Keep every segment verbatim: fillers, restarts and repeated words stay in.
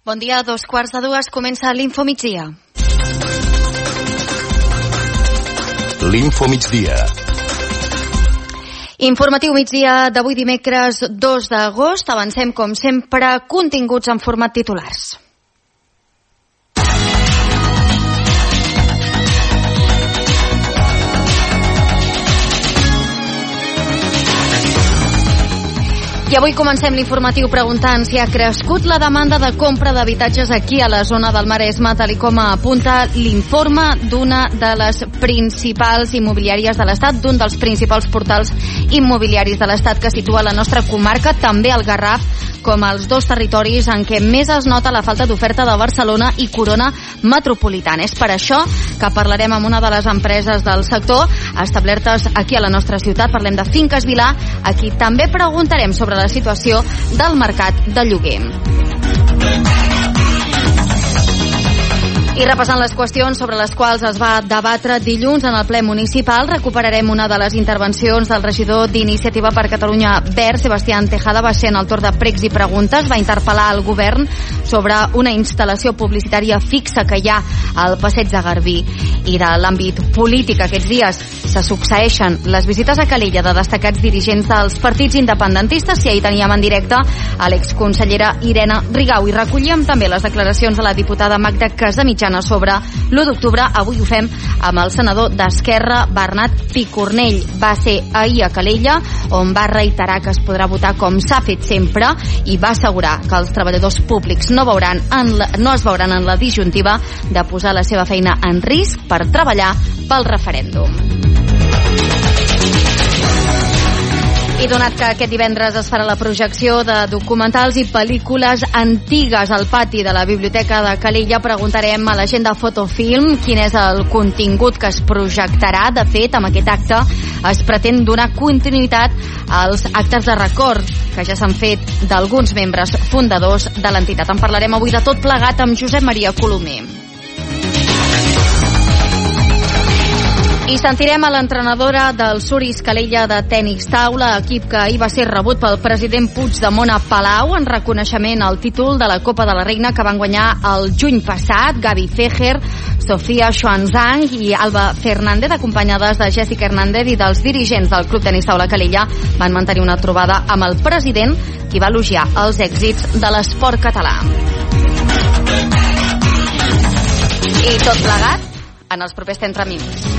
Bon dia, a dos quarts de dues comença l'Info Migdia. L'Info Migdia. Informatiu migdia d'avui dimecres dos d'agost. Avancem, com sempre, continguts en format titulars. I avui comencem l'informatiu preguntant si ha crescut la demanda de compra d'habitatges aquí a la zona del Maresme, tal com apunta l'informe d'una de les principals immobiliàries de l'Estat, d'un dels principals portals immobiliaris de l'Estat que situa la nostra comarca, també el Garraf, com els dos territoris en què més es nota la falta d'oferta de Barcelona i Corona Metropolitana. És per això que parlarem amb una de les empreses del sector establertes aquí a la nostra ciutat. Parlem de Finques Vilà, a qui també preguntarem sobre la situació del mercat de lloguer. I repassant les qüestions sobre les quals es va debatre dilluns en el ple municipal, recuperarem una de les intervencions del regidor d'Iniciativa per Catalunya Verds, Sebastián Tejada. Va ser en el torn de pregs i preguntes. Va interpel·lar el govern sobre una instal·lació publicitària fixa que hi ha al Passeig de Garbí. I de l'àmbit polític, aquests dies se succeeixen les visites a Calella de destacats dirigents dels partits independentistes. I ahir teníem en directe a l'exconsellera Irene Rigau. I recollíem també les declaracions de la diputada Magda Casamitjana sobre l'u d'octubre. Avui ho fem amb el senador d'Esquerra, Bernat Picornell. Va ser ahir a Calella, on va reiterar que es podrà votar com s'ha fet sempre, i va assegurar que els treballadors públics no, veuran en la, no es veuran en la disjuntiva de posar la seva feina en risc per treballar pel referèndum. I donat que aquest divendres es farà la projecció de documentals i pel·lícules antigues al pati de la Biblioteca de Calella, preguntarem a la gent de Fotofilm quin és el contingut que es projectarà. De fet, amb aquest acte es pretén donar continuïtat als actes de record que ja s'han fet d'alguns membres fundadors de l'entitat. En parlarem avui de tot plegat amb Josep Maria Colomer. I sentirem a l'entrenadora del Suris Calella de tenis taula, equip que ahir va ser rebut pel president Puigdemont a Palau en reconeixement al títol de la Copa de la Reina que van guanyar el juny passat. Gaby Fejer, Sofia Xuanzang i Alba Fernández, acompanyades de Jessica Hernández i dels dirigents del Club Tenis Taula Calella, van mantenir una trobada amb el president, qui va elogiar els èxits de l'esport català. I tot plegat en els propers trenta minuts.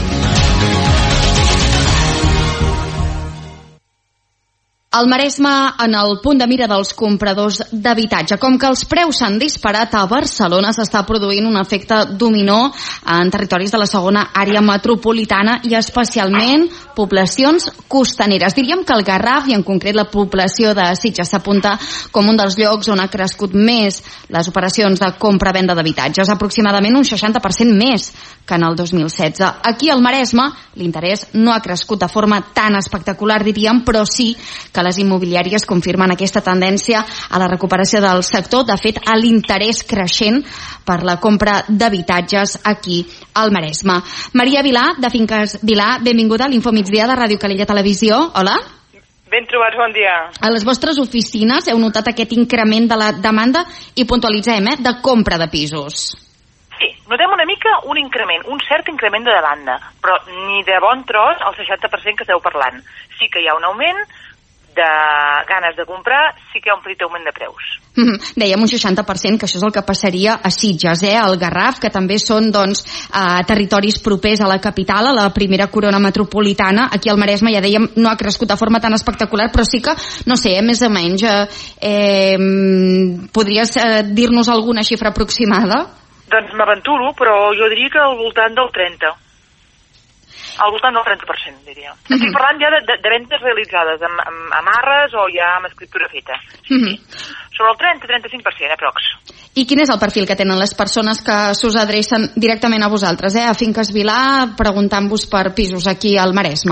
El Maresme en el punt de mira dels compradors d'habitatge. Com que els preus s'han disparat a Barcelona, s'està produint un efecte dominó en territoris de la segona àrea metropolitana i especialment poblacions costaneres. Diríem que el Garraf, i en concret la població de Sitges, s'apunta com un dels llocs on ha crescut més les operacions de compra-venda d'habitatges, aproximadament un seixanta per cent més que en el dos mil setze. Aquí al Maresme l'interès no ha crescut de forma tan espectacular, diríem, però sí que les immobiliàries confirmen aquesta tendència a la recuperació del sector. De fet, a l'interès creixent per la compra d'habitatges aquí al Maresme. Maria Vilà, de Finques Vilà, benvinguda a l'Info Migdia de Ràdio Calella Televisió. Hola. Ben trobats, bon dia. A les vostres oficines heu notat aquest increment de la demanda i puntualitzem, eh, de compra de pisos. Sí, notem una mica un increment, un cert increment de demanda, però ni de bon tros el seixanta per cent que esteu parlant. Sí que hi ha un augment de ganes de comprar, sí que hi ha un petit augment de preus. Mm-hmm. Dèiem un seixanta per cent, que això és el que passaria a Sitges, eh? Al Garraf, que també són doncs, eh, territoris propers a la capital, a la primera corona metropolitana. Aquí al Maresme, ja dèiem, no ha crescut de forma tan espectacular, però sí que, no sé, eh, més o menys, eh, eh, podries eh, dir-nos alguna xifra aproximada? Doncs m'aventuro, però jo diria que al voltant del trenta. Al voltant del trenta per cent, diria. Mm-hmm. Estic parlant ja de, de, de vendes realitzades, amb, amb amarres o ja amb escriptura feta. Sí, mm-hmm. sí. Sobre el trenta a trenta-cinc per cent, aprox. I quin és el perfil que tenen les persones que s'us adrecen directament a vosaltres, eh? A Finques Vilà, preguntant-vos per pisos aquí al Maresme?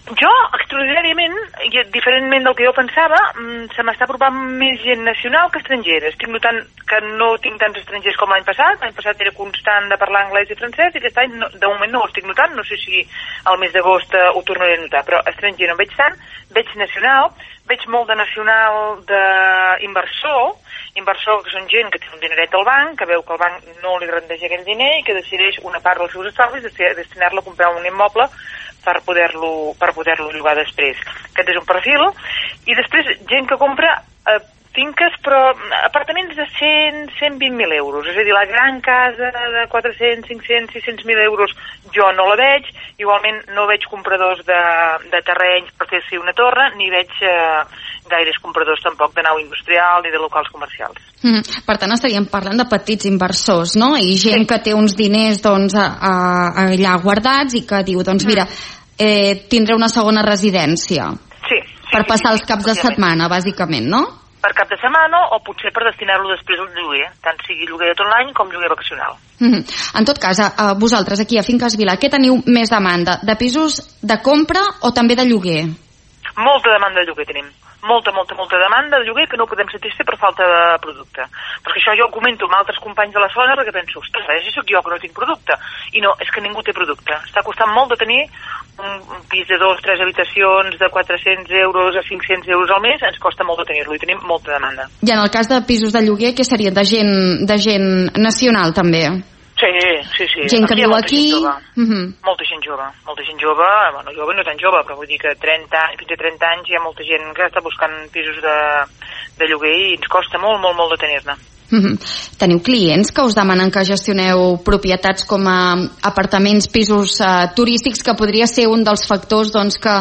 Jo, extraordinàriament, i diferentment del que jo pensava, se m'està apropant més gent nacional que estrangera. Estic notant que no tinc tants estrangers com l'any passat. L'any passat era constant de parlar anglès i francès i aquest any, no, de moment, no ho estic notant. No sé si al mes d'agost uh, ho tornaré a notar, però estranger no veig tant. Veig nacional, veig molt de nacional d'inversor, inversor que són gent que té un dineret al banc, que veu que el banc no li rendeix aquell diner i que decideix una part dels seus estalvis de destinar-lo a comprar un immoble per poder-lo per poder-lo llogar després. Aquest és un perfil. I després, gent que compra eh, finques, però apartaments de cent, cent vint mil euros. És a dir, la gran casa de quatre-cents, cinc-cents, sis-cents mil euros jo no la veig. Igualment no veig compradors de, de terrenys per fer-s'hi una torre, ni veig eh, gaires compradors tampoc de nau industrial ni de locals comercials. Mm, per tant, estaríem parlant de petits inversors, no? I gent sí. que té uns diners doncs, a, a, allà guardats i que diu, doncs mira, eh, tindré una segona residència. Sí. sí per sí, passar sí, els caps sí, de setmana, bàsicament, no? Per cap de setmana o potser per destinar-lo després al lloguer, tant sigui lloguer de tot l'any com lloguer vacacional. Mm-hmm. En tot cas, a, a vosaltres aquí a Finques Vila, què teniu més demanda? De pisos de compra o també de lloguer? Molta demanda de lloguer tenim. Molta, molta, molta demanda de lloguer que no podem satisfer per falta de producte. Perquè això jo ho comento amb altres companys de la zona perquè penso, ostres, si sóc jo que no tinc producte. I no, és que ningú té producte. Està costant molt de tenir un, un pis de dos, tres habitacions de quatre-cents euros a cinc-cents euros al mes, ens costa molt de tenir-lo i tenim molta demanda. I en el cas de pisos de lloguer, què seria? De gent, de gent nacional, també? Sí, sí, sí. Gent que aquí viu aquí. Uh-huh. Molta gent jove, molta gent jove, bueno, jove no tan jove, però vull dir que trenta, fins a trenta anys hi ha molta gent que està buscant pisos de, de lloguer i ens costa molt, molt, molt de tenir-ne. Uh-huh. Teniu clients que us demanen que gestioneu propietats com a apartaments, pisos uh, turístics, que podria ser un dels factors doncs, que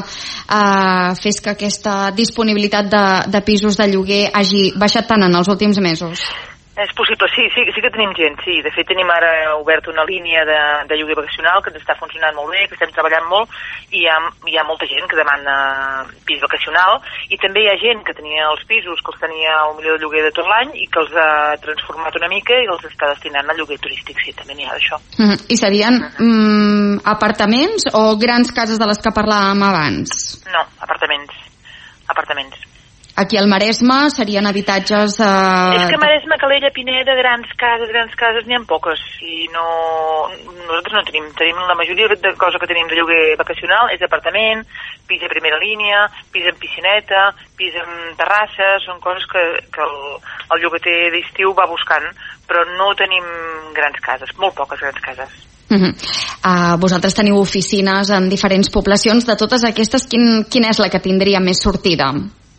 uh, fes que aquesta disponibilitat de, de pisos de lloguer hagi baixat tant en els últims mesos? És possible, sí, sí, sí que tenim gent, sí. De fet, tenim ara obert una línia de, de lloguer vacacional que ens està funcionant molt bé, que estem treballant molt, i hi ha, hi ha molta gent que demana pis vacacional, i també hi ha gent que tenia els pisos, que els tenia al millor de lloguer de tot l'any, i que els ha transformat una mica i els està destinant a lloguer turístic, sí, també n'hi ha d'això. Mm-hmm. I serien mm, apartaments o grans cases de les que parlàvem abans? No, apartaments. Apartaments. Aquí al Maresme serien habitatges... Eh... És que Maresme, Calella, Pineda, grans cases, grans cases, n'hi ha poques. I no... Nosaltres no tenim. Tenim la majoria de coses que tenim de lloguer vacacional és apartament, pis de primera línia, pis en piscineta, pis en terrassa, són coses que, que el, el llogater d'estiu va buscant, però no tenim grans cases, molt poques grans cases. Uh-huh. Uh, vosaltres teniu oficines en diferents poblacions. De totes aquestes, quin, quina és la que tindria més sortida?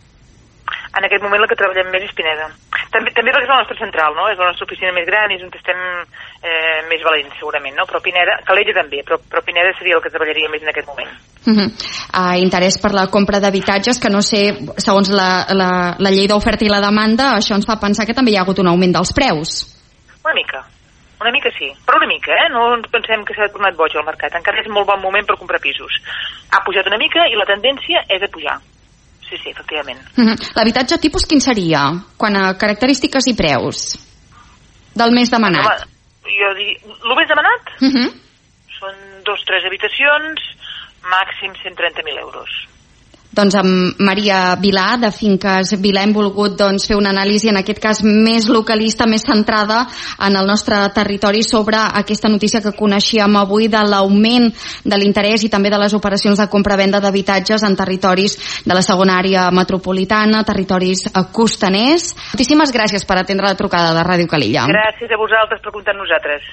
En aquest moment la que treballem més és Pineda. També, també perquè és la nostra central, no? És la nostra oficina més gran i és on estem eh, més valents, segurament, no? Però Pineda, Calella també, però, però Pineda seria el que treballaria més en aquest moment. Uh-huh. uh, interès per la compra d'habitatges, que no sé, segons la, la, la llei d'oferta i la demanda, això ens fa pensar que també hi ha hagut un augment dels preus. Una mica. Una mica sí, però una mica, eh? No ens pensem que s'ha tornat boig al mercat. Encara és molt bon moment per comprar pisos. Ha pujat una mica i la tendència és a pujar. Sí, sí, efectivament. Uh-huh. L'habitatge tipus quin seria, quan a característiques i preus del més demanat? Home, jo diria... El més demanat? Uh-huh. Són dos, tres habitacions, màxim cent trenta mil euros. Doncs amb Maria Vilà, de Finques Vila, hem volgut doncs, fer una anàlisi, en aquest cas més localista, més centrada en el nostre territori, sobre aquesta notícia que coneixíem avui de l'augment de l'interès i també de les operacions de compra-venda d'habitatges en territoris de la segona àrea metropolitana, territoris costaners. Moltíssimes gràcies per atendre la trucada de Ràdio Calella. Gràcies a vosaltres per comptar amb nosaltres.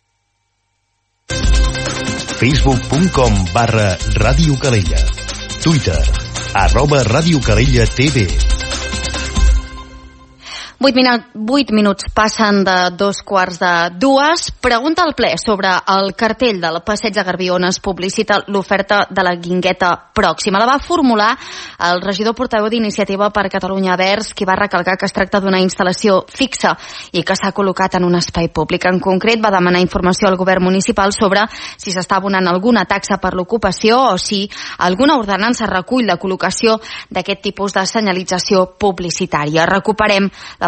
facebook punt com barra Ràdio Calella. Twitter, arroba Ràdio Calella T V. Vuit, minut, vuit minuts passen de dos quarts de dues. Pregunta al ple sobre el cartell del Passeig de Garbí on es publicita l'oferta de la Guingueta pròxima. La va formular el regidor portaveu d'Iniciativa per Catalunya Verds, qui va recalcar que es tracta d'una instal·lació fixa i que s'ha col·locat en un espai públic. En concret, va demanar informació al govern municipal sobre si s'està abonant alguna taxa per l'ocupació o si alguna ordenança recull la col·locació d'aquest tipus de senyalització publicitària. Recuperem la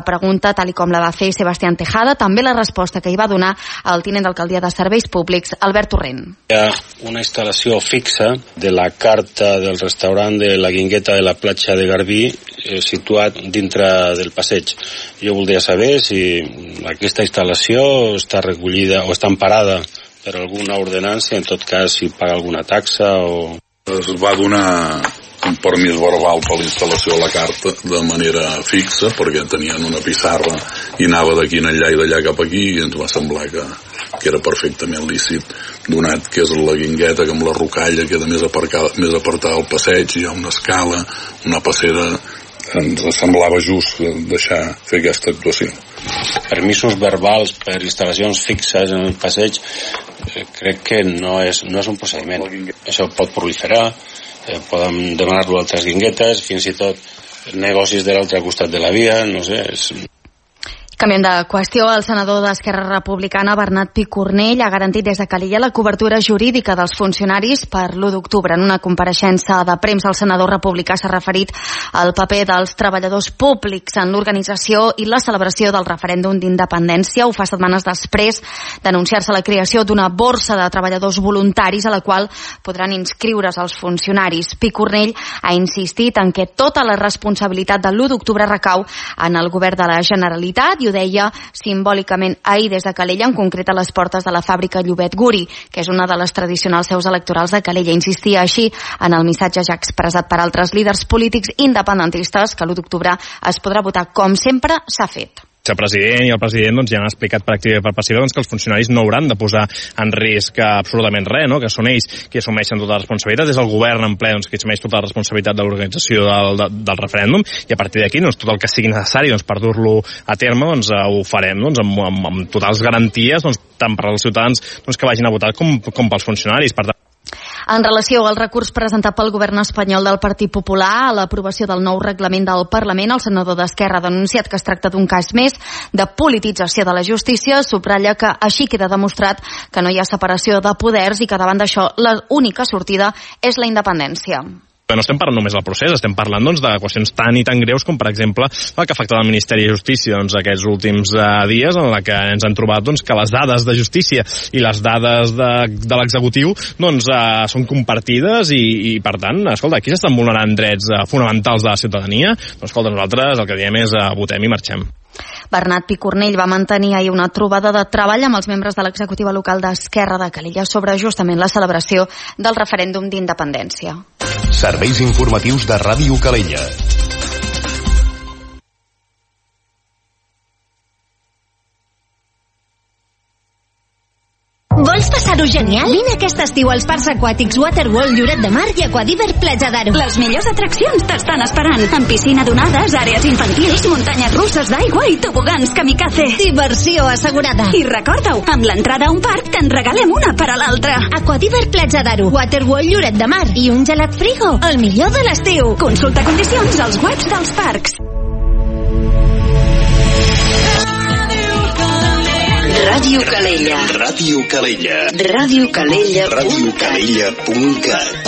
la pregunta, tal i com la va fer Sebastián Tejada, també la resposta que hi va donar el tinent d'alcaldia de Serveis Públics, Albert Torrent. Hi ha una instal·lació fixa de la carta del restaurant de la Guingueta de la platja de Garbí eh, situat dintre del passeig. Jo voldria saber si aquesta instal·lació està recollida o està emparada per alguna ordenança, en tot cas si paga alguna taxa o... Es va donar un permís verbal per l'instal·lació a la carta de manera fixa, perquè tenien una pissarra i anava d'aquí enllà i d'allà cap aquí, i ens va semblar que, que era perfectament lícit, donat que és la Guingueta, que amb la rocalla queda més aparcada, més apartada al passeig, hi ha una escala, una passera, ens semblava just deixar fer aquesta actuació. Permisos verbals per instal·lacions fixes en el passeig eh, crec que no és, no és un procediment. Això pot proliferar, eh, podem demanar-lo a altres guinguetes, fins i tot negocis de l'altre costat de la via, no sé, és... Canviem de qüestió. El senador d'Esquerra Republicana, Bernat Picornell, ha garantit des de Calella la cobertura jurídica dels funcionaris per l'u d'octubre. En una compareixença de premsa, el senador republicà s'ha referit al paper dels treballadors públics en l'organització i la celebració del referèndum d'independència. Ho fa setmanes després d'anunciar-se la creació d'una borsa de treballadors voluntaris a la qual podran inscriure's els funcionaris. Picornell ha insistit en que tota la responsabilitat de l'u d'octubre recau en el govern de la Generalitat i ho deia simbòlicament ahir des de Calella, en concret a les portes de la fàbrica Llobet Guri, que és una de les tradicionals seus electorals de Calella. Insistia així en el missatge ja expressat per altres líders polítics independentistes que l'u d'octubre es podrà votar com sempre s'ha fet. El president i el president doncs, ja han explicat per activa i per passiva doncs, que els funcionaris no hauran de posar en risc absolutament res, no? Que són ells qui assumeixen tota la responsabilitat, és el govern en ple doncs, qui assumeix tota la responsabilitat de l'organització del, de, del referèndum, i a partir d'aquí doncs, tot el que sigui necessari doncs, per dur-lo a terme doncs, ho farem doncs, amb, amb, amb totals garanties doncs, tant per als ciutadans doncs, que vagin a votar com, com pels funcionaris. Per tant, en relació al recurs presentat pel govern espanyol del Partit Popular a l'aprovació del nou reglament del Parlament, el senador d'Esquerra ha denunciat que es tracta d'un cas més de politització de la justícia. Subratlla que així queda demostrat que no hi ha separació de poders i que davant d'això l'única sortida és la independència. No estem parlant només del procés, estem parlant doncs, de qüestions tan i tan greus com, per exemple, el que afecta el Ministeri de Justícia doncs, aquests últims uh, dies, en la que ens han trobat doncs, que les dades de justícia i les dades de, de l'executiu doncs, uh, són compartides i, i, per tant, escolta, aquí s'estan vulnerant drets uh, fonamentals de la ciutadania. Doncs, escolta, nosaltres el que diem és uh, votem i marxem. Bernat Picornell va mantenir ahir una trobada de treball amb els membres de l'executiva local d'Esquerra de Calella sobre justament la celebració del referèndum d'independència. Serveis informatius de Ràdio Calella. Vols passar-ho genial? Vine aquest estiu als parcs aquàtics Waterworld, Lloret de Mar i Aquadiver Platja d'Aro. Les millors atraccions t'estan esperant. Amb piscina d'onades, àrees infantils, muntanyes russes d'aigua i tobogans kamikaze. Diversió assegurada. I recorda-ho, amb l'entrada a un parc te'n regalem una per a l'altra. Aquadiver Platja d'Aro, Waterworld, Lloret de Mar i un gelat frigo, el millor de l'estiu. Consulta condicions als webs dels parcs. Ràdio Calella. Ràdio Calella. Ràdio Calella. Ràdio Calella punt cat.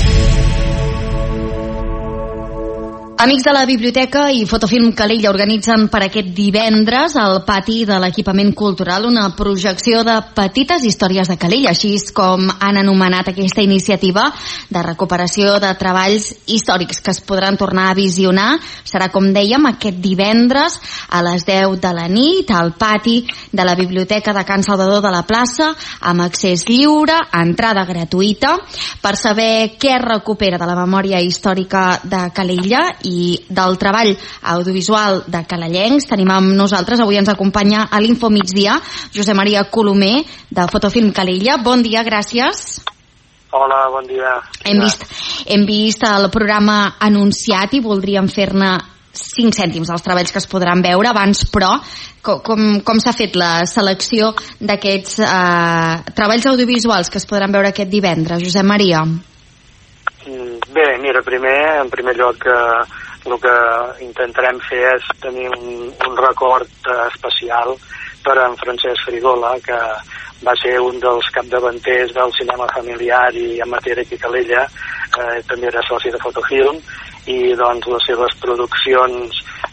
Amics de la Biblioteca i Fotofilm Calella organitzen per aquest divendres al pati de l'equipament cultural una projecció de petites històries de Calella, així com han anomenat aquesta iniciativa de recuperació de treballs històrics que es podran tornar a visionar. Serà, com dèiem, aquest divendres a les deu de la nit al pati de la Biblioteca de Can Salvador de la Plaça, amb accés lliure, entrada gratuïta. Per saber què es recupera de la memòria històrica de Calella i del treball audiovisual de calellencs, tenim amb nosaltres, avui ens acompanya a l'Info Migdia, Josep Maria Colomer, de Fotofilm Calella. Bon dia, gràcies. Hola, bon dia. Hem vist, hem vist el programa anunciat i voldríem fer-ne cinc cèntims dels treballs que es podran veure abans, però com, com, com s'ha fet la selecció d'aquests eh, treballs audiovisuals que es podran veure aquest divendres, Josep Maria? Bé, mira, primer, en primer lloc, eh, el que intentarem fer és tenir un, un record eh, especial per en Francesc Frigola, que va ser un dels capdavanters del cinema familiar i amateur aquí a Calella, eh, també era soci de Fotofilm, i doncs les seves produccions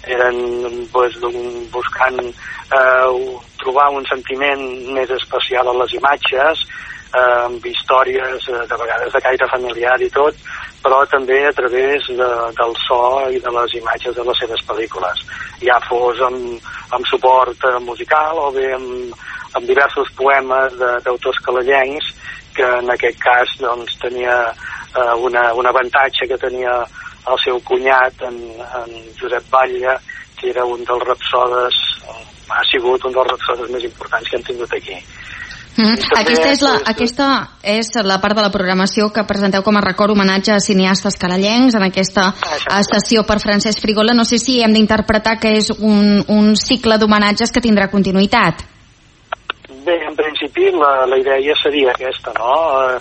eren pues, buscant eh, trobar un sentiment més especial a les imatges, eh, amb històries eh, de vegades de caire familiar i tot, però també a través de, del so i de les imatges de les seves pel·lícules, ja fos amb, amb suport eh, musical o bé amb, amb diversos poemes d'autors calellencs, que en aquest cas doncs, tenia eh, una, un avantatge que tenia el seu cunyat, en, en Josep Batlle, que era un dels rapsodes, ha sigut un dels rapsodes més importants que hem tingut aquí. Mm. Aquesta, és la, aquesta és la part de la programació que presenteu com a record homenatge a cineastes calellencs en aquesta sessió per Francesc Frigola. No sé si hem d'interpretar que és un, un cicle d'homenatges que tindrà continuïtat. Bé, en principi la, la idea seria aquesta, no?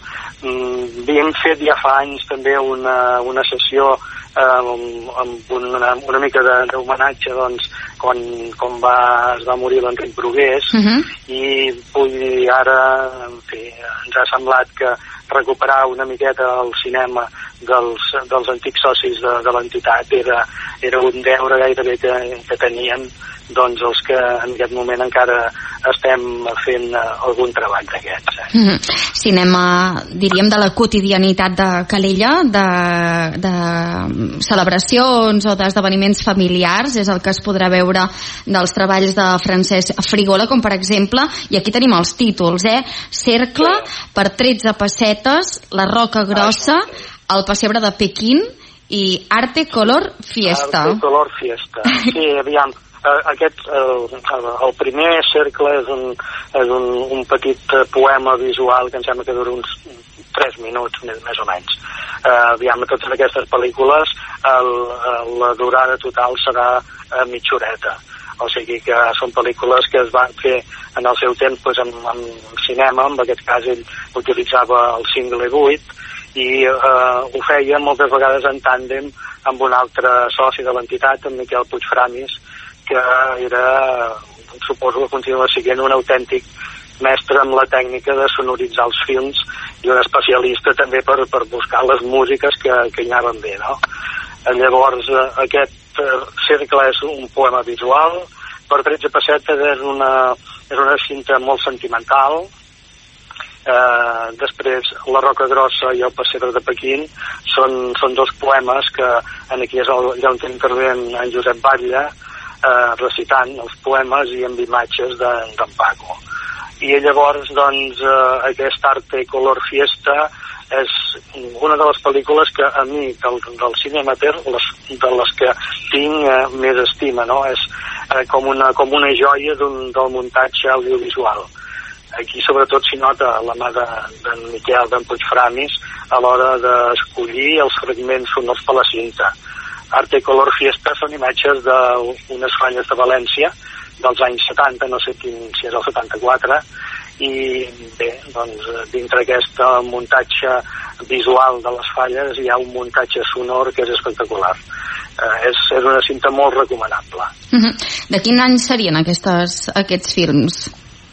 Eh, havíem fet ja fa anys també una, una sessió eh, amb una, una mica d'homenatge doncs, quan, quan va, es va morir l'Enric Brugués, uh-huh. i vull dir, ara en fi, ens ha semblat que recuperar una miqueta el cinema dels, dels antics socis de, de l'entitat era, era un deure gairebé que, que tenien doncs els que en aquest moment encara estem fent algun treball d'aquests. Eh? Mm-hmm. Cinema, diríem, de la quotidianitat de Calella, de, de celebracions o d'esdeveniments familiars, és el que es podrà veure dels treballs de Francesc Frigola, com per exemple, i aquí tenim els títols, eh? Cercle, per tretze pessetes, La Roca Grossa, El pessebre de Pequín i Arte Color Fiesta. Arte Color Fiesta. Sí, aviam. Aquest, el, el primer cercle és un, és un, un petit poema visual que em sembla que dura uns tres minuts, més, més o menys. Uh, aviam, a totes aquestes pel·lícules el, la durada total serà uh, mitja horeta. O sigui que són pel·lícules que es van fer en el seu temps pues, amb, amb cinema, en aquest cas ell utilitzava el cingle vuit i uh, ho feia moltes vegades en tàndem amb un altre soci de l'entitat, en Miquel Puigframis, que era, suposo que continua sent un autèntic mestre amb la tècnica de sonoritzar els films i un especialista també per, per buscar les músiques que, que hi anaven bé, no? Llavors, aquest cercle és un poema visual, per tretze pessetes és una, és una cinta molt sentimental. Eh, després La Roca Grossa i El pessebre de Pequín són, són dos poemes que en aquí és el, allà on intervé en, en Josep Batlle, Eh, recitant els poemes i amb imatges d'en de, Paco. I llavors, doncs, eh, aquest Arte Color Fiesta és una de les pel·lícules que a mi, del, del cinema ter, les, de les que tinc eh, més estima, no? És eh, com, una, com una joia d'un, del muntatge audiovisual. Aquí, sobretot, s'hi nota la mà d'en de, de Miquel, d'en Puigframis, a l'hora d'escollir els fragments sonors per la cinta. Arte Color Fiesta són imatges d'unes falles de València dels anys setanta, no sé quin, si és el setanta-quatre, i bé, doncs, dintre aquest muntatge visual de les falles hi ha un muntatge sonor que és espectacular. Eh, és, és una cinta molt recomanable. Mm-hmm. De quin any serien aquestes, aquests films?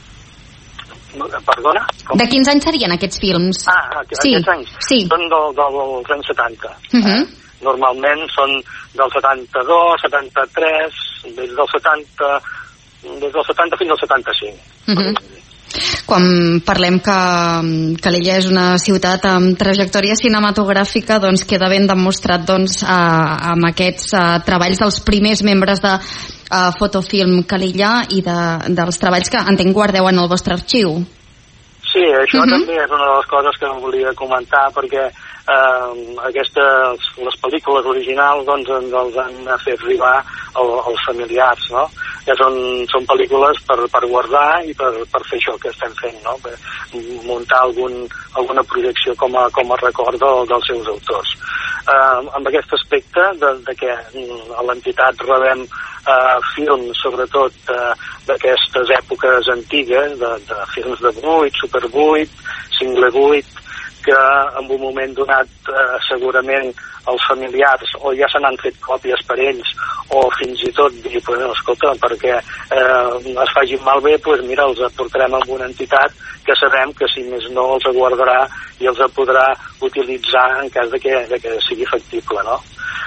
Perdona? Com? De quins anys serien aquests films? Ah, aquests sí. anys? Sí. Són del, del, dels anys setanta. Mm-hmm. eh? Normalment són del setanta-dos, setanta-tres, des del setanta, des del setanta fins al setanta-cinc. Mm-hmm. Quan parlem que Calella és una ciutat amb trajectòria cinematogràfica, doncs queda ben demostrat doncs, eh, amb aquests eh, treballs dels primers membres de eh, Fotofilm Calella i de, dels treballs que entenc guardeu en el vostre arxiu. Sí, això uh-huh. també és una de les coses que em volia comentar, perquè eh, aquestes, les pel·lícules originals doncs, ens han fet arribar el, els familiars, no? Ja són, són pel·lícules per, per guardar i per, per fer això que estem fent, no? Per muntar algun, alguna projecció com a, com a record del, dels seus autors. Eh, amb aquest aspecte de, de que a l'entitat rebem eh, films, sobretot eh, d'aquestes èpoques antigues, de, de films de vuit, Super vuit, Cingle vuit, que en un moment donat eh, segurament els familiars o ja se n'han fet còpies per ells o fins i tot dir, pues, escolta, perquè eh, es facin malbé, pues, mira, els aportarem a una entitat que sabem que si més no els aguardarà i els podrà utilitzar en cas de que, de que sigui factible, no?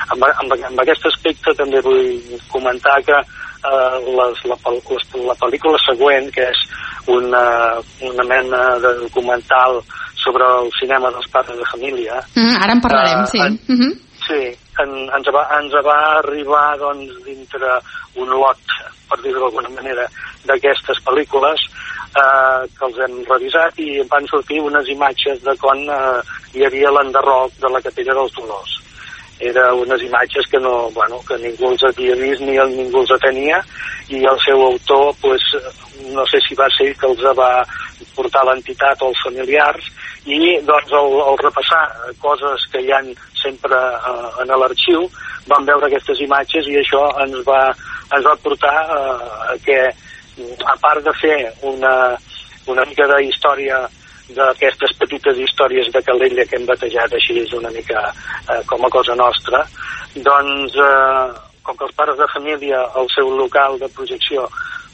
amb, amb, amb aquest aspecte també vull comentar que eh, les, la, la, la pel·lícula següent, que és una, una mena de documental sobre el cinema dels pares de família. Mm, ara en parlarem, uh, sí. En, uh -huh. Sí, en, ens, va, ens va arribar doncs, dintre un lot, per dir-ho d'alguna manera, d'aquestes pel·lícules eh, que els hem revisat i em van sortir unes imatges de quan eh, hi havia l'enderroc de la Capella dels Dolors. Era unes imatges que no, bueno, que ningú els havia vist ni el, ningú els tenia, i el seu autor, pues, no sé si va ser que els va portar l'entitat o els familiars, i doncs al, al repassar coses que hi ha sempre eh, en l'arxiu vam veure aquestes imatges i això ens va, ens va portar eh, a que, a part de fer una, una mica de història d'aquestes petites històries de Calella que hem batejat així és una mica eh, com a cosa nostra, doncs eh, com que els pares de família, el seu local de projecció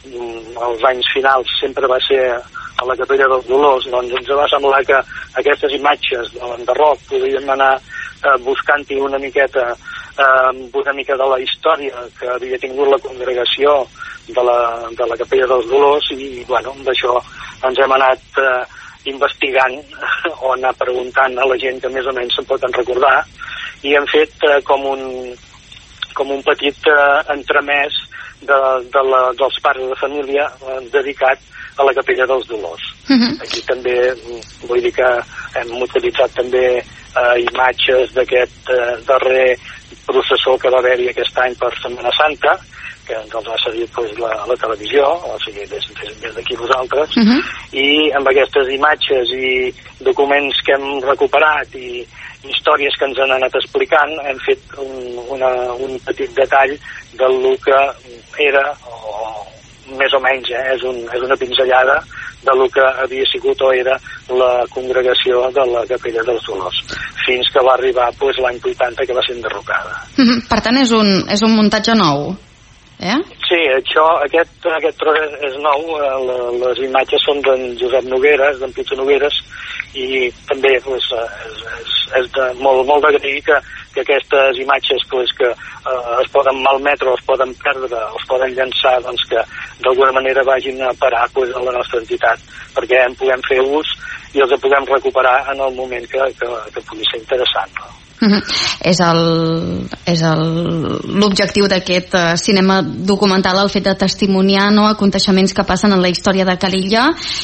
als anys finals sempre va ser a la Capella dels Dolors, doncs ens va semblar que aquestes imatges de l'enderroc podríem anar eh, buscant-hi una miqueta eh, una mica de la història que havia tingut la congregació de la, de la Capella dels Dolors i bueno, d'això ens hem anat eh, investigant o anar preguntant a la gent que més o menys se'n poden recordar i hem fet eh, com un com un petit eh, entremès de, de la, dels pares de família eh, dedicat a la Capella dels Dolors. Uh-huh. Aquí també vull dir que hem utilitzat també eh, imatges d'aquest eh, darrer processó que va haver-hi aquest any per Setmana Santa, que ens els ha cedit pues, la, la televisió, o sigui, des, des, des d'aquí vosaltres, uh-huh. i amb aquestes imatges i documents que hem recuperat i històries que ens han anat explicant, hem fet un, una, un petit detall del que era, o més o menys, eh, és, un, és una pinzellada de lo que havia sigut o era la congregació de la Capella dels Dolors, fins que va arribar pues, l'any vuitanta, que va ser enderrocada. Mm-hmm. Per tant, és un, és un muntatge nou, eh? Sí, això, aquest, aquest tros és, és nou, la, les imatges són d'en Josep Nogueres, d'en Pitu Nogueres, i també pues, és, és, és de, molt, molt d'agrair que, que aquestes imatges pues, que eh, es poden malmetre o es poden perdre o es poden llançar, doncs que d'alguna manera vagin a parar pues, a la nostra entitat, perquè en puguem fer ús i els puguem recuperar en el moment que, que, que pugui ser interessant, no? Uh-huh. És el, és l'objectiu d'aquest uh, cinema documental, el fet de testimoniar, no, aconteixements que passen en la història de Calella,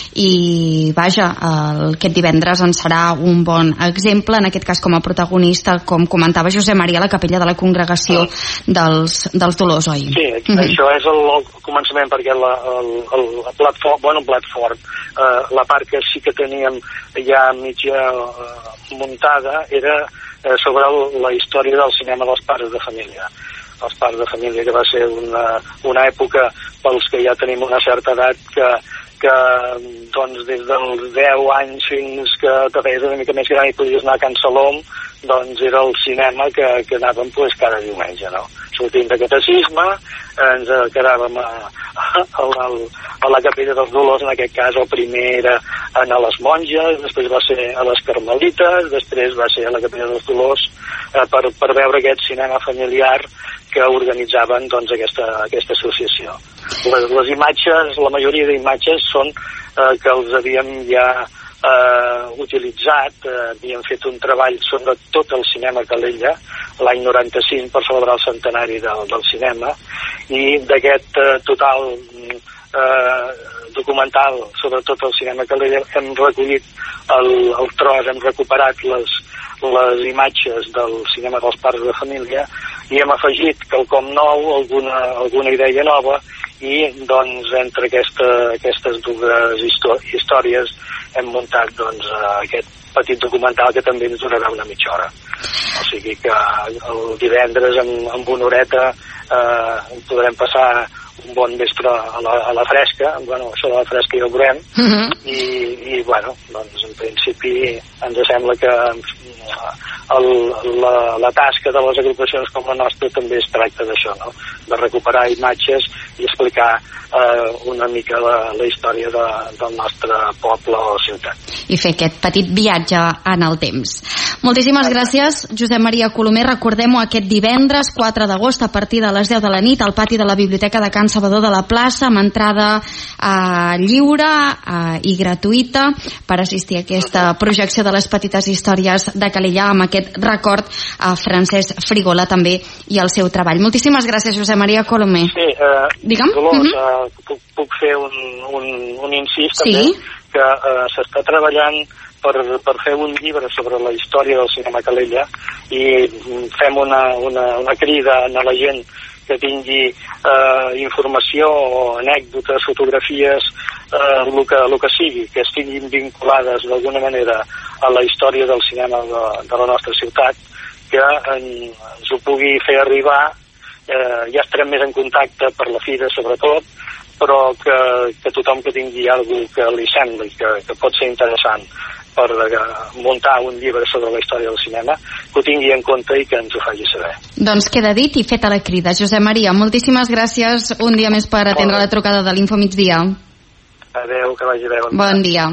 i vaja, el, aquest divendres en serà un bon exemple, en aquest cas com a protagonista, com comentava Josep Maria, la capella de la congregació dels, dels Dolors, oi? Sí, uh-huh. Això és el, el començament, perquè la, el, el, el plat fort, bueno, plat fort, uh, la part que sí que teníem ja mitja uh, muntada era sobre la història del cinema dels pares de família. Els pares de família, que va ser una, una època pels que ja tenim una certa edat que, que doncs des dels deu anys fins que te feies una mica més gran i podies anar a Can Salom, doncs era el cinema que, que anàvem pues, cada diumenge, no? Sortint de catecisme, ens quedàvem a, a, a, a la Capella dels Dolors, en aquest cas el primer era anar a les monges, després va ser a les Carmelites, després va ser a la Capella dels Dolors eh, per, per veure aquest cinema familiar que organitzaven doncs, aquesta, aquesta associació. Les, les imatges, la majoria d'imatges són eh, que els havíem ja Uh, utilitzat, uh, havíem fet un treball sobre tot el cinema Calella l'any noranta-cinc per celebrar el centenari del, del cinema, i d'aquest uh, total uh, documental sobre tot el cinema Calella hem recollit el, el tros, hem recuperat les, les imatges del cinema dels pares de família i hem afegit quelcom nou, alguna, alguna idea nova, i doncs entre aquesta, aquestes dues històries hem muntat doncs, aquest petit documental que també ens durarà una mitja hora. O sigui que el divendres amb, amb una horeta eh, podrem passar un bon vespre a la, a la fresca, bueno, això de la fresca ja ho veurem, uh-huh. i, i bueno, doncs en principi ens sembla que el, la, la tasca de les agrupacions com la nostra també es tracta d'això, no? De recuperar imatges i explicar eh, una mica la, la història de, del nostre poble o ciutat. I fer aquest petit viatge en el temps. Moltíssimes gràcies, Josep Maria Colomer. Recordem-ho aquest divendres, quatre d'agost, a partir de les deu de la nit, al pati de la Biblioteca de Can Salvador de la Plaça, amb entrada eh, lliure eh, i gratuïta per assistir a aquesta projecció de les petites històries de Calella, amb aquest record a Francesc Frigola també i el seu treball. Moltíssimes gràcies, Josep Maria Colomer. Sí, eh, Digue'm. Dolors, uh -huh. eh, puc, puc fer un, un, un incís sí. també, que eh, s'està treballant per, per fer un llibre sobre la història del cinema Calella i fem una, una, una crida a la gent que tingui eh, informació o anècdotes, fotografies, eh, el que, el que sigui, que estiguin vinculades d'alguna manera a la història del cinema de, de la nostra ciutat, que en, ens ho pugui fer arribar. Eh, ja estarem més en contacte per la fira sobretot, però que, que tothom que tingui alguna que li sembli que, que pot ser interessant per uh, muntar un llibre sobre la història del cinema, que ho tingui en compte i que ens ho faci saber. Doncs queda dit i feta la crida. Josep Maria, moltíssimes gràcies un dia més per atendre la trucada de l'Info Migdia. Adéu, que vagi bé. Bon, bon dia.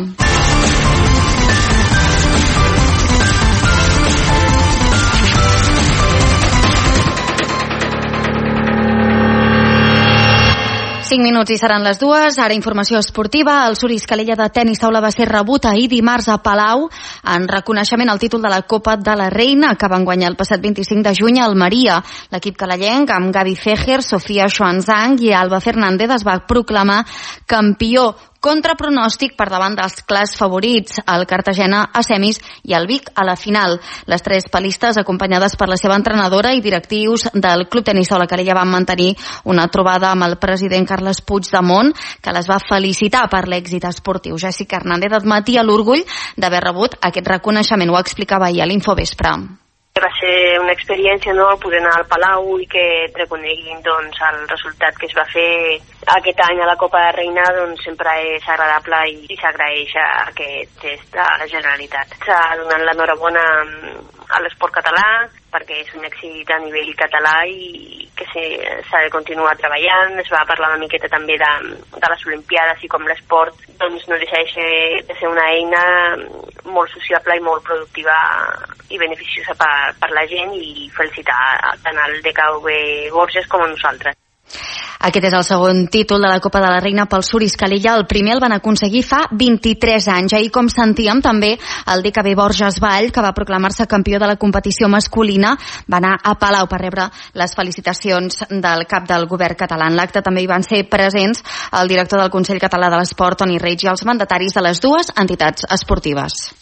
cinc minuts i seran les dues. Ara informació esportiva. El Suris Calella de tenis taula va ser rebut ahir dimarts a Palau en reconeixement al títol de la Copa de la Reina, que van guanyar el passat vint-i-cinc de juny al Maria. L'equip calellenc, amb Gavi Fejer, Sofia Xuanzang i Alba Fernández, es va proclamar campió contra pronòstic per davant dels clars favorits, el Cartagena a semis i el Vic a la final. Les tres palistes, acompanyades per la seva entrenadora i directius del Club Tenis Taula Calella, van mantenir una trobada amb el president Carles Puigdemont, que les va felicitar per l'èxit esportiu. Jessica Hernández admetia l'orgull d'haver rebut aquest reconeixement. Ho explicava ahir a l'Infovespre. Va ser una experiència, no?, poder anar al Palau i que et reconeguin, doncs, el resultat que es va fer aquest any a la Copa de Reina, doncs sempre és agradable i, i s'agraeix a aquest gest de la Generalitat. S'ha donat l'enhorabona a l'esport català perquè és un èxit a nivell català i que s'ha de continuar treballant. Es va parlar una miqueta també de, de les Olimpiades i com l'esport doncs no deixa de ser una eina molt sociable i molt productiva i beneficiosa per, per la gent, i felicitar tant el D K V Borges com a nosaltres. Aquest és el segon títol de la Copa de la Reina pel Suris Calella. El primer el van aconseguir fa vint-i-tres anys. Ahir, com sentíem, també el D K V Borges Vall, que va proclamar-se campió de la competició masculina, va anar a Palau per rebre les felicitacions del cap del govern català. En l'acte també hi van ser presents el director del Consell Català de l'Esport, Toni Reig, i els mandataris de les dues entitats esportives.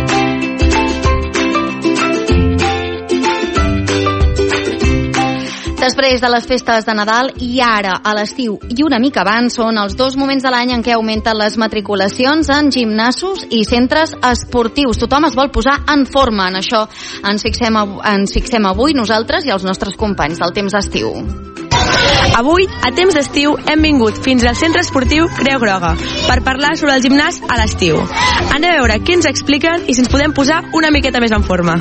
Després de les festes de Nadal i ara a l'estiu i una mica abans són els dos moments de l'any en què augmenten les matriculacions en gimnasos i centres esportius. Tothom es vol posar en forma. En això ens fixem, ens fixem avui nosaltres i els nostres companys del Temps d'Estiu. Avui, a Temps d'Estiu, hem vingut fins al centre esportiu Creu Groga per parlar sobre el gimnàs a l'estiu. Anem a veure què ens expliquen i si ens podem posar una miqueta més en forma.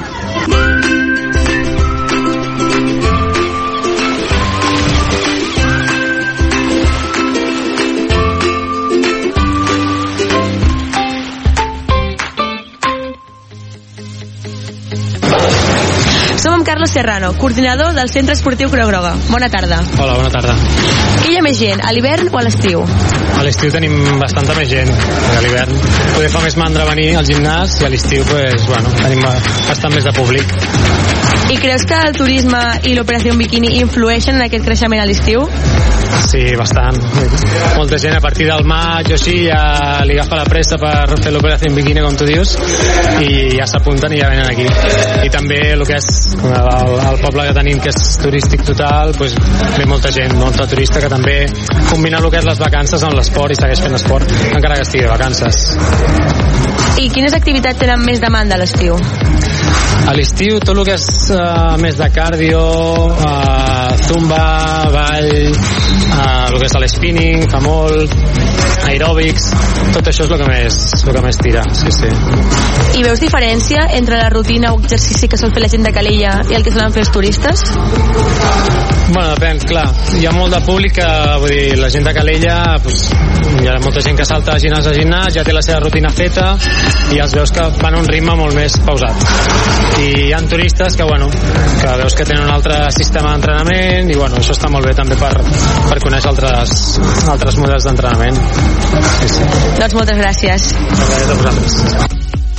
Som amb Carlos Serrano, coordinador del Centre Esportiu Creu Groga. Bona tarda. Hola, bona tarda. Què hi ha més gent, a l'hivern o a l'estiu? A l'estiu tenim bastanta més gent. A l'hivern poder fa més mandra venir al gimnàs i a l'estiu pues, bueno, tenim bastant més de públic. I creus que el turisme i l'operació Bikini influeixen en aquest creixement a l'estiu? Sí, bastant. Molta gent a partir del maig o així ja li agafa la pressa per fer l'operació Bikini, com tu dius, i ja s'apunten i ja venen aquí. I també el que és el, el poble que tenim, que és turístic total, pues, ve molta gent, molta turista que també combina el que és les vacances amb l'esport i segueix fent esport encara que estigui de vacances. I quines activitats tenen més demanda a l'estiu? A l'estiu tot el que és uh, més de cardio, uh, zumba, ball, uh, el que és l'spinning, fa molt, aeròbics, tot això és el que més, el que més tira, sí, sí. I veus diferència entre la rutina o exercici que sol fer la gent de Calella i el que solen fer els turistes? Bueno, depèn, clar. Hi ha molt de públic que, vull dir, la gent de Calella, pues, hi ha molta gent que salta de gimnàs a gimnàs, ja té la seva rutina feta i els veus que van a un ritme molt més pausat. i hi ha turistes que, bueno, que veus que tenen un altre sistema d'entrenament i, bueno, això està molt bé també per, per conèixer altres, altres models d'entrenament. Sí, sí. Doncs moltes gràcies. Gràcies a vosaltres.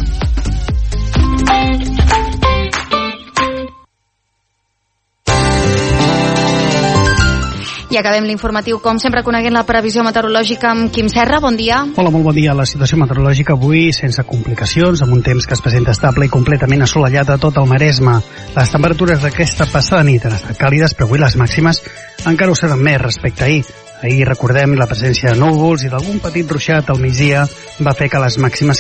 I acabem l'informatiu, com sempre, coneguent la previsió meteorològica amb Quim Serra. Bon dia. Hola, molt bon dia. La situació meteorològica avui sense complicacions, amb un temps que es presenta estable i completament assolellat a tot el Maresme. Les temperatures d'aquesta passada nit han estat càlides, però avui les màximes encara ho seran més respecte a ahir. Ahir, recordem, la presència de núvols i d'algun petit ruixat al migdia va fer que les màximes